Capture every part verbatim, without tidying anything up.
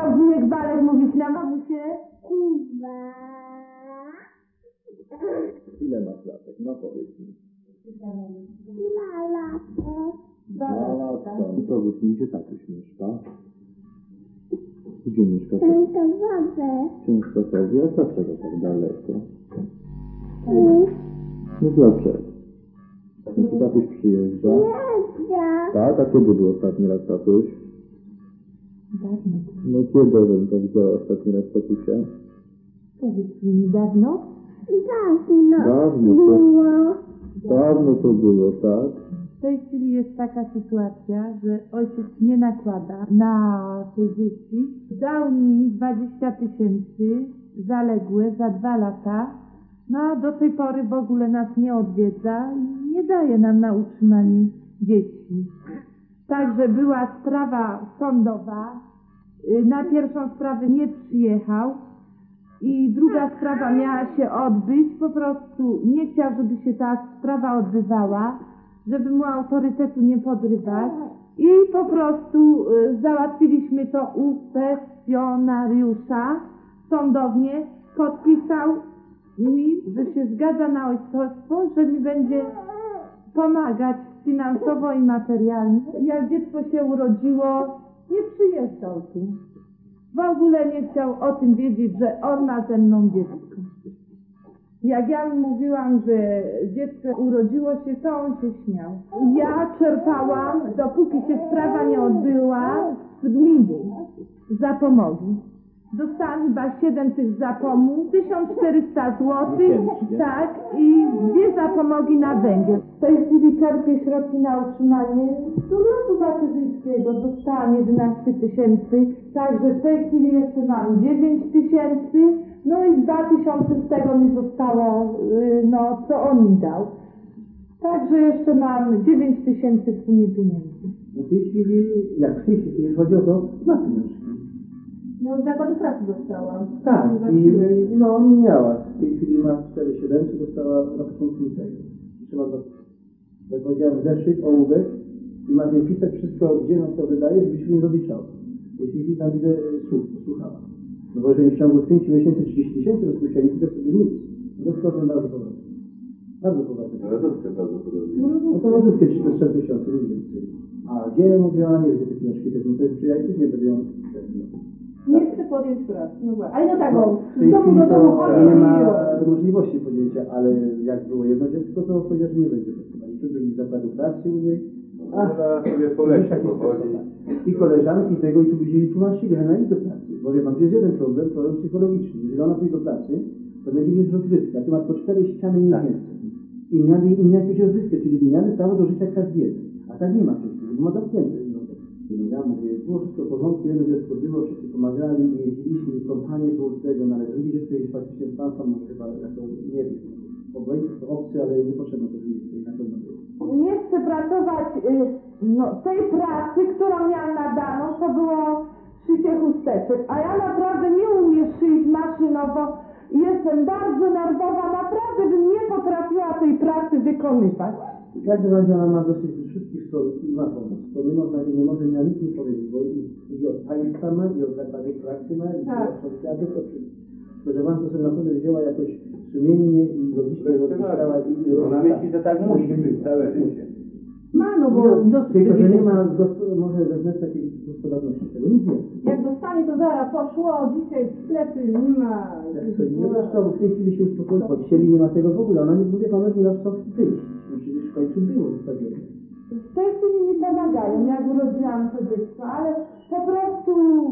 A wujek Walek mówić na mamusie? Kuba. Ile masz latek? No powiedz mi. Dwa lata. Dwa lata. Powiedz mi, gdzie tatuś mieszka? Gdzie mieszka? Częstochowy. Częstochowie? A dlaczego tak daleko? I No dlaczego? Czy tatuś przyjeżdża? jeżdża. Tak? A kiedy był ostatni raz tatuś? Dawno. No kiedy Ewenka widziała ostatni raz tatusia? Powiedz mi, niedawno? Dawno. Dawno to, Było. dawno to było, tak? W tej chwili jest taka sytuacja, że ojciec nie nakłada na te dzieci. Dał mi dwadzieścia tysięcy zaległe za dwa lata. No a do tej pory w ogóle nas nie odwiedza i nie daje nam na utrzymanie dzieci. Także była sprawa sądowa. Na pierwszą sprawę nie przyjechał i druga sprawa miała się odbyć. Po prostu nie chciał, żeby się ta sprawa odbywała, żeby mu autorytetu nie podrywać i po prostu y, załatwiliśmy to u kwestionariusza sądownie. Podpisał mi, że się zgadza na ojcostwo, że mi będzie pomagać finansowo i materialnie. Jak dziecko się urodziło, nie przyjeżdżał tu. W ogóle nie chciał o tym wiedzieć, że on ma ze mną dziecko. Jak ja mu mówiłam, że dziecko urodziło się, to on się śmiał. Ja czerpałam, dopóki się sprawa nie odbyła, z gminy zapomogi. Dostałam chyba siedem tych zapomóg, tysiąc czterysta złotych, tak, i dwie zapomogi na węgiel. W tej chwili czerpię środki na utrzymanie z urlopu macierzyńskiego. Dostałam jedenaście tysięcy, także w tej chwili jeszcze mam dziewięć tysięcy, no i dwa tysiące z tego mi zostało, no, co on mi dał. Także jeszcze mam dziewięć tysięcy w sumie pieniędzy. W tej chwili, jak w tej chwili, jeśli chodzi o to, ma pieniążki. No, z zakładu pracy dostałam. Tak, i no miała. W tej chwili ma cztery tysiące siedemset, dostała na początku tego. Trzeba to, jak powiedziałem, zeszyć, ołówek i ma wypisać wszystko, gdzie nam to wydaje, żebyśmy nie rozliczał. Jeśli tam widzę słuch, posłuchała. No bo jeżeli w ciągu pięciu miesięcy trzydzieści tysięcy rozpuściła, nie kupię sobie nic. No to jest bardzo poważne. Bardzo poważne. Ale to jest prawdopodobnie. No to lodówkę trzydzieści cztery tysiące, nie więcej. A gdzie mówiła, nie wiem, gdzie te pieniążki też, no to jest przyjaciół, nie będę ją... Nie chcę podjąć pracy, no właśnie. Ale no tak, bo W tej z domu chwili do domu to chodzi nie ma i... możliwości podjęcia, ale jak było jedno dziecko, to powiedział, że nie będzie pracować. Tu byli zakładu pracy u niej. Ona sobie po lesie pochodzi. I koleżanki tego, i tu widzieli tłumaczyli, że ona idzie do pracy. Bo wie pan, to jest jeden problem, problem psychologiczny. Jeżeli ona pójdzie do pracy, to będzie mieć rozrywkę. Ty masz po cztery ściany i nie więcej. I miały inne jakieś rozrywkę, czyli miały prawo do życia jak każdy jeden. A tak nie ma w tej chwili, bo ma zamknięte. Ja mówię, było wszystko w porządku, jedno dziecko było, wszyscy pomagali i jeździliśmy, i kompanie było z tego, no ale drugie dziecko jest faktycznie z państwa, może chyba jako, nie wiem, obojętnie to obcy, ale niepotrzebne to dziecko i na pewno było. Nie chcę pracować, y, no tej pracy, którą miałam nadaną, to było szycie chusteczek, a ja naprawdę nie umiem szyć maszynowo i jestem bardzo nerwowa, naprawdę bym nie potrafiła tej pracy wykonywać. W każdym razie ona ma dosyć wszystkich stronów i ma pomoc. To nie można, nie może miała nic nie powiedzieć, bo i, i od państwa ma, i od zakładek pracy ma, i Tak. od sąsiadów, to wszystko. Spodziewam to sobie naprawdę wzięła jakoś sumiennie i logicznie rozpisała i... Ona myśli, że tak musi być całe życie. Ma, no bo No, dosyć tylko, że nie wybiegnie. ma gospo- może wewnętrznej takiej gospodarności tego, nic nie. Jak dostanie to zaraz poszło, dzisiaj sklepy nie ma. Nie zresztą w tej chwili się uspokoiła, bo chcieli nie ma tego w ogóle, ona nie mówi, pana, że nie ma w co wyjść. No przecież w końcu było zostawione. W tej chwili mi pomagają, jak urodziłam to dziecko, ale po prostu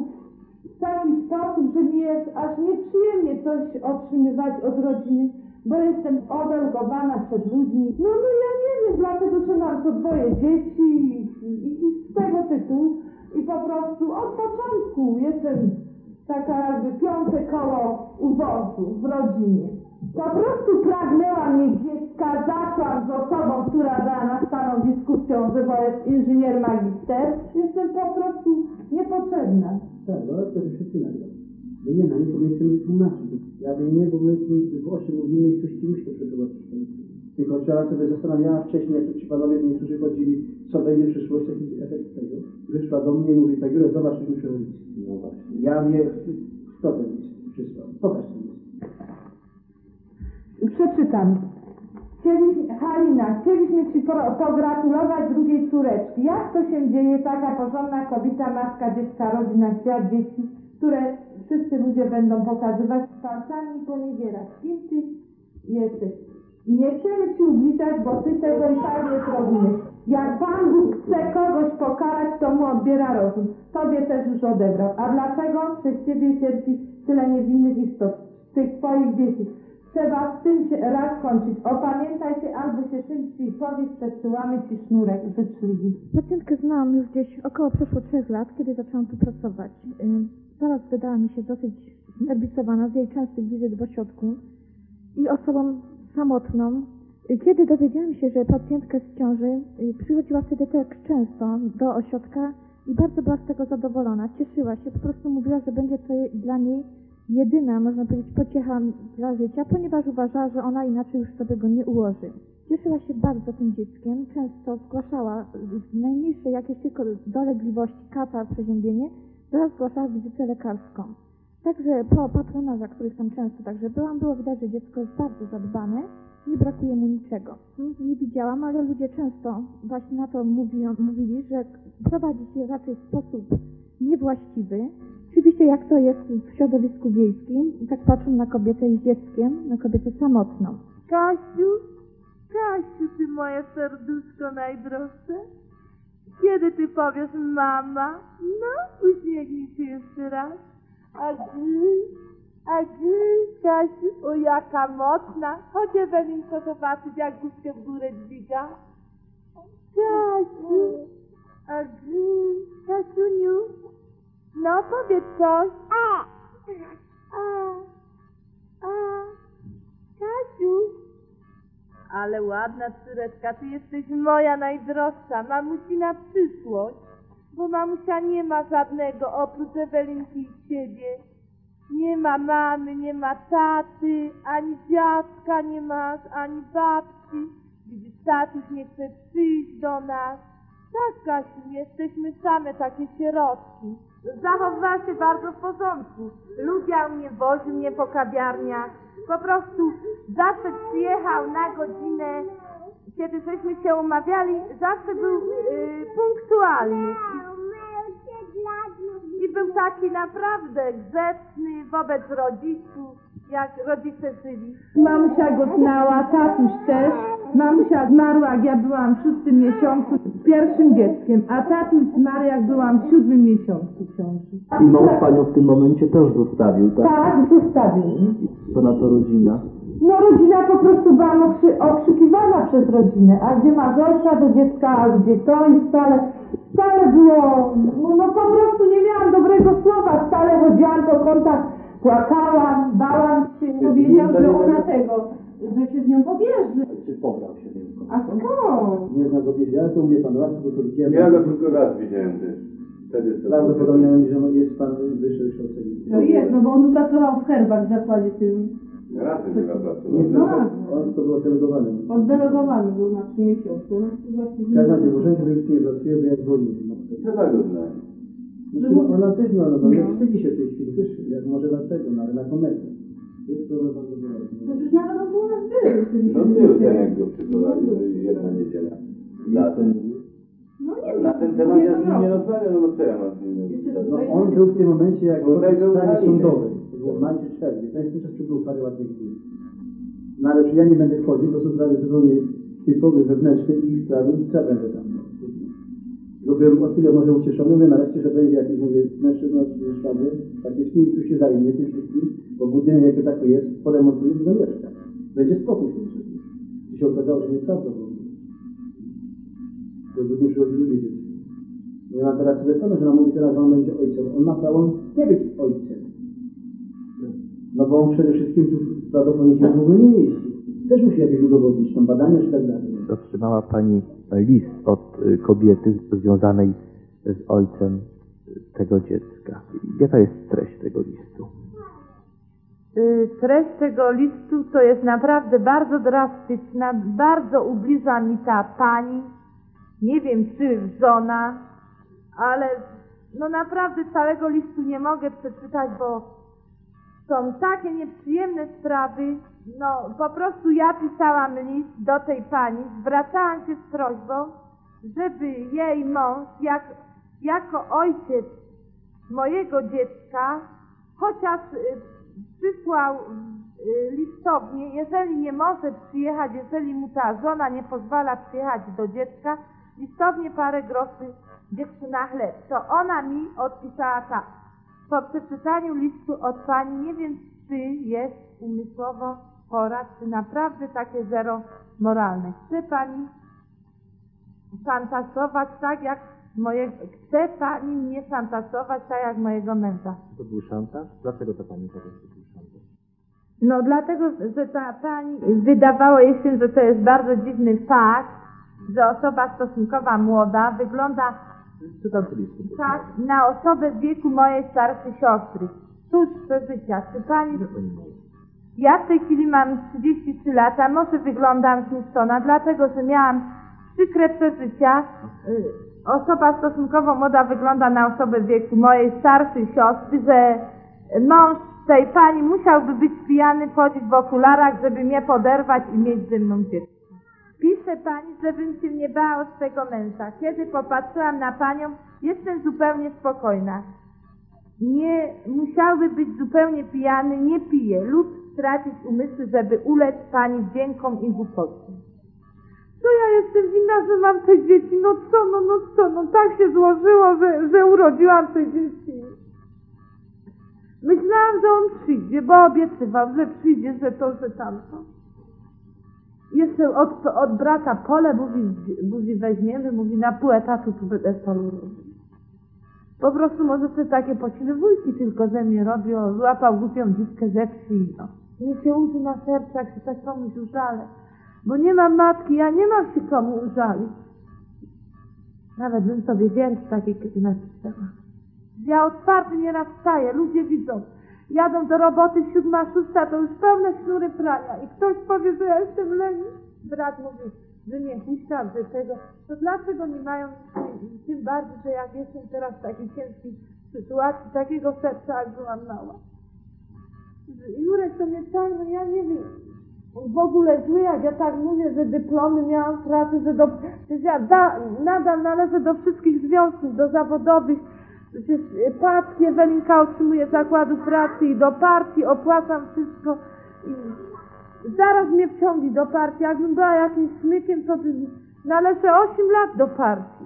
w taki sposób, że mi jest aż nieprzyjemnie coś otrzymywać od rodziny, bo jestem odelgowana przed ludźmi. No, no ja nie wiem, dlatego, że mam to dwoje dzieci i, i z tego tytułu i po prostu od początku jestem taka jakby piąte koło uwozu w rodzinie. Po prostu pragnęłam mieć dziecka, zaszłam z osobą, która była na stanowisku w ciąży, bo jest inżynier magister. Jestem po prostu niepotrzebna. Tak, no ale to, że wszyscy nagle. My nie na nie, bo my chcemy tłumaczyć. Ja bym nie, bo my w oczy mówimy i coś ci musi to przetłumaczyć. Tylko trzeba sobie zastanawiała wcześniej, jak to ci panowie niektórzy chodzili, co będzie w przyszłości, jaki efekt tego. Wyszła do mnie i mówi, tak, Jurek, zobacz, coś muszę robić. No właśnie. Ja wiem, kto to jest przysłał. Pokaż to jest. Przeczytam. Chcieliśmy, Halina, chcieliśmy Ci po- pogratulować drugiej córeczki. Jak to się dzieje, taka porządna kobieta, matka dziecka, rodzi na świat dzieci, które wszyscy ludzie będą pokazywać z palcami i poniewierać. Kim Ty jesteś? Nie chcemy Ci ubliżać, bo Ty tego i tak nie zrozumiesz. Jak Pan Bóg chce kogoś pokarać, to mu odbiera rozum. Tobie też już odebrał. A dlaczego? Przez Ciebie cierpi tyle niewinnych istot, tych Twoich dzieci. Trzeba z tym się raz kończyć. Opamiętaj się, albo się szybciej powiedz, przesyłamy Ci sznurek życzliwi. Pacjentkę znałam już gdzieś około przeszło trzech lat, kiedy zaczęłam tu pracować. Ym, Zaraz wydała mi się dosyć znerwicowana z jej częstych wizyt w ośrodku i osobą samotną. Y, Kiedy dowiedziałam się, że pacjentka z ciąży, y, przychodziła wtedy tak często do ośrodka i bardzo była z tego zadowolona, cieszyła się, po prostu mówiła, że będzie to je- dla niej jedyna, można powiedzieć, pociecha dla życia, ponieważ uważała, że ona inaczej już sobie go nie ułoży. Cieszyła się bardzo tym dzieckiem, często zgłaszała najmniejsze jakieś tylko dolegliwości, katar, przeziębienie, zaraz zgłaszała wizytę lekarską. Także po patronażach, których tam często także byłam, było widać, że dziecko jest bardzo zadbane, nie brakuje mu niczego. Nie widziałam, ale ludzie często właśnie na to mówią, mówili, że prowadzi się raczej w sposób niewłaściwy. Oczywiście jak to jest w środowisku wiejskim, tak patrzą na kobietę z dzieckiem, na kobietę samotną. Kasiu, Kasiu, Ty moje serduszko najdroższe? Kiedy Ty powiesz mama? No, uśmiechnij się jeszcze raz. A gry, a gry, Kasiu, o jaka mocna. Chodź Ewelinko zobaczyć, jak główkę w górę dźwiga. Kasiu, a gry, Kasiuniu, no powiedz coś. A, a, a, Kasiu. Ale ładna córeczka, Ty jesteś moja najdroższa, mamusi na przyszłość, bo mamusia nie ma żadnego oprócz Ewelinki i Ciebie. Nie ma mamy, nie ma taty, ani dziadka nie masz, ani babci. Widzisz, tatuś nie chce przyjść do nas. Tak, Kasiu, jesteśmy same takie sierotki. Zachowywała się bardzo w porządku. Lubiał mnie, woził mnie po kawiarniach. Po prostu zawsze przyjechał na godzinę, kiedy żeśmy się umawiali, zawsze był yy, punktualny. I, I był taki naprawdę grzeczny wobec rodziców, jak rodzice żyli. Mamusia go znała, tatuś też. Mamusia zmarła, jak ja byłam w szóstym miesiącu z pierwszym dzieckiem, a tatuś zmarł, jak byłam w siódmym miesiącu ciąży. I mąż panią w tym momencie też zostawił, tak? Tak, zostawił. Co na to rodzina? No rodzina po prostu była okrzy, okrzykiwana przez rodzinę, a gdzie masz ojca do dziecka, a gdzie to i stale, stale było, no, no po prostu nie miałam dobrego słowa, stale chodziłam po kątach, płakałam, bałam się, powiedział, że ona tego, że się z nią pobierze. Czy pobrał się tylko? A skąd? Nie znam go pierwszy, ja to mówię pan raz, bo to widziałem. Ja go tylko raz widziałem też. Wtedy sobie- Prawdopodobnie mi, że jest pan wyższy już od tego. No jest, no bo on pracował w herbach w zakładzie tym, Razem chyba Nie, pracowałem. No. to, on to było delegowane. oddelegowany był na trzy miesiące. No, to właśnie W każdym razie w urzędzie wojewódzkim pracuje, bo ja dzwonię. Trzeba go znać. Znaczy, ona też, no, no, no, nie wstydzi się w tej chwili, też, jak może dlatego, no, ale na kometę. Jest to bardzo wyraźne. No już nawet on u nas był. No był ten, jak go przyprowadzili, jedna niedziela. Na ten, No nie na ten temat ja z nim nie rozmawiam, no bo co ja mam z nim Jeszcze- No, mówić? on był w tym momencie, jak Bo było zajrzał sprawie na linię. sądowej. To było w maju czy czerwcu. To jest czas, czy był parę ładnych dni. No ale czy ja nie będę wchodził, to są sprawy zupełnie typowe, wewnętrzne i ich sprawy, co ja będę tam. Bo byłem o tyle może ucieszony, mówię nareszcie, że będzie jakiś, mówię, mężczyzna z szwaby, faktycznie tu się zajmie tym wszystkim, bo budynek jako taki jest, poremontuje, to mieszka. Będzie spokój w tym wszystkim. I się okazało, że nieprawda w ogóle. To budynek przychodzi ludzie dzieci. I ona teraz sobie pewna, że ona mówi teraz, że on będzie ojcem. On ma prawo nie być ojcem. No bo on przede wszystkim tu prawdopodobnie się w ogóle nie mieści. Też musi jakieś udowodnić, tam badania czy tak dalej. Otrzymała pani list od y, kobiety związanej z ojcem tego dziecka. Jaka jest treść tego listu? Y, Treść tego listu to jest naprawdę bardzo drastyczna, bardzo ubliża mi ta pani, nie wiem czy żona, ale no naprawdę całego listu nie mogę przeczytać, bo są takie nieprzyjemne sprawy. No po prostu ja pisałam list do tej pani, zwracałam się z prośbą, żeby jej mąż, jak, jako ojciec mojego dziecka, chociaż y, przysłał y, listownie, jeżeli nie może przyjechać, jeżeli mu ta żona nie pozwala przyjechać do dziecka, listownie parę groszy dziecku na chleb. To ona mi odpisała tak. Po przeczytaniu listu od pani nie wiem, czy jest umysłowo chora, czy naprawdę takie zero moralne. Chce pani szantażować tak jak mojego, chce pani mnie szantażować tak jak mojego męża. To był szantaż? Dlaczego to pani powie, że to był szantaż? No dlatego, że ta pani, wydawało jej się, że to jest bardzo dziwny fakt, że osoba stosunkowo młoda wygląda Czytam tu listu. tak na osobę w wieku mojej starszej siostry. Cóż przeżycia, czy pani... Ile pani ma? Ja w tej chwili mam trzydzieści trzy lata, może wyglądam zniszczona, dlatego że miałam przykre przeżycia. Y, Osoba stosunkowo młoda wygląda na osobę w wieku mojej starszej siostry, że mąż tej pani musiałby być pijany, chodzić w okularach, żeby mnie poderwać i mieć ze mną dziecko. Pisze pani, żebym się nie bała swego męża. Kiedy popatrzyłam na panią, jestem zupełnie spokojna. Nie musiałby być zupełnie pijany, nie pije lub stracić umysły, żeby ulec pani wdziękom i głupocie. Co ja jestem winna, że mam te dzieci? No co, no, no co, no tak się złożyło, że, że urodziłam te dzieci. Myślałam, że on przyjdzie, bo obiecywał, że przyjdzie, że to, że tamto. Jeszcze od, od brata pole mówi, mówi weźmiemy, mówi na pół etatu tu będę polu robić. Po prostu może te takie pocinowujki tylko ze mnie robi, o, złapał głupią dziwkę ze wsi i no. Nie się łzy na serce, jak się tak komuś użalę. Bo nie mam matki, ja nie mam się komu użalić. Nawet bym sobie wiersz taki kiedy napisała. Ja od czwarty nieraz wstaję, ludzie widzą. Jadą do roboty, siódma, szósta, to już pełne sznury prania. I ktoś powie, że ja jestem lenny. Brat mówi, że nie huśta, że tego. To dlaczego nie mają, tym bardziej, że jak jestem teraz w takiej ciężkiej sytuacji, takiego serca, jak byłam mała. Jurek to mnie tak, no ja nie wiem. W ogóle zły, jak ja tak mówię, że dyplomy miałam pracę, że do, przecież ja da, nadal należę do wszystkich związków, do zawodowych. Przecież paczki Ewelinka otrzymuje zakładu pracy i do partii opłacam wszystko. I zaraz mnie wciągnie do partii. Jakbym była jakimś smykiem, to by należę osiem lat do partii.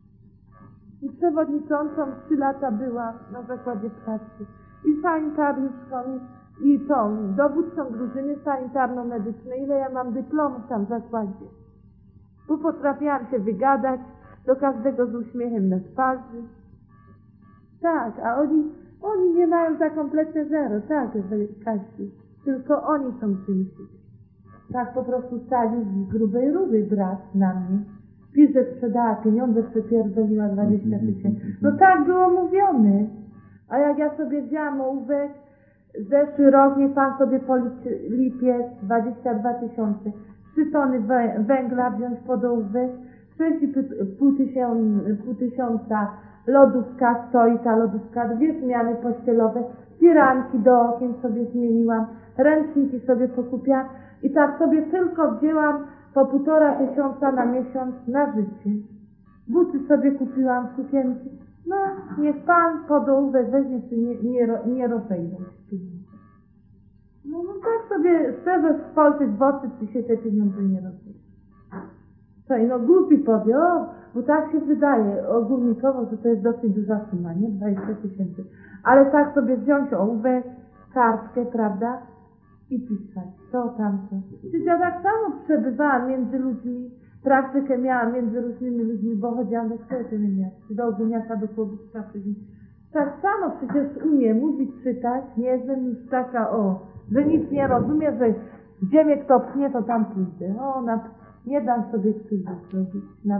I przewodniczącą trzy lata byłam na zakładzie pracy. I sanitariuszką, i, i tą dowódcą drużyny sanitarno-medycznej. Ile ja mam dyplomów tam w zakładzie. Bo potrafiłam się wygadać do każdego z uśmiechem na twarzy. Tak, a oni, oni nie mają za kompletne zero, tak, Kasiu. Tylko oni są czymś. Tak po prostu stali z grubej rury brat na mnie. Pisz, że sprzedała pieniądze, przepierdoliła dwadzieścia tysięcy. No tak było mówione. A jak ja sobie wzięłam ołówek, zeszły rok, niech pan sobie policzy lipiec, dwadzieścia dwa tysiące. Trzy tony węgla wziąć pod ołówek, sześć i pół tysiąca lodówka stoi, ta lodówka, dwie zmiany pościelowe, firanki do okien sobie zmieniłam, ręczniki sobie pokupiłam i tak sobie tylko wzięłam po półtora tysiąca na miesiąc na życie. Buty sobie kupiłam, sukienki. No, niech pan pod ołówek weźmie, czy nie, nie, nie rozejdą się pieniądze. No, no tak sobie szczerze spojrzeć w oczy, czy się te pieniądze nie rozejdą. Co i no głupi powie, o, bo tak się wydaje ogólnikowo, że to jest dosyć duża suma, nie? dwadzieścia tysięcy. Ale tak sobie wziąć ołówek, kartkę, prawda? I pisać to, tamto. Przecież ja tak samo przebywałam między ludźmi, praktykę miałam między różnymi ludźmi, bo chodziłam do sklepu, nie miałam, czy do ogólniaka, do kłobówka, tak samo przecież umiem mówić, czytać, nie jestem już taka, o, że nic nie rozumiem, że gdzie mnie kto pchnie, to tam pójdę. O, na, nie dam sobie krzywdy zrobić.